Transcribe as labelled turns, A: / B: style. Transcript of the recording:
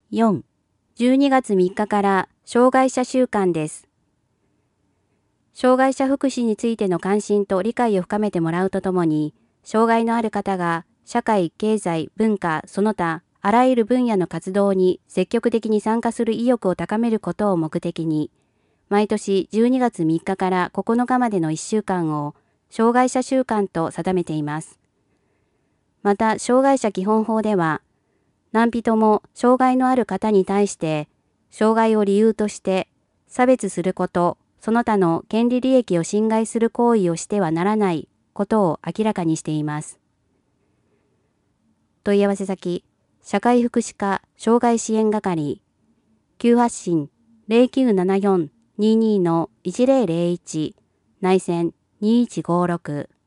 A: 4、12月3日から障害者週間です。障害者福祉についての関心と理解を深めてもらうとともに、障害のある方が社会、経済、文化、その他、あらゆる分野の活動に積極的に参加する意欲を高めることを目的に、毎年12月3日から9日までの1週間を障害者週間と定めています。また、障害者基本法では、何人も障害のある方に対して、障害を理由として差別すること、その他の権利利益を侵害する行為をしてはならないことを明らかにしています。問い合わせ先、社会福祉課障害支援係、急発進0974-22-1001、内線2156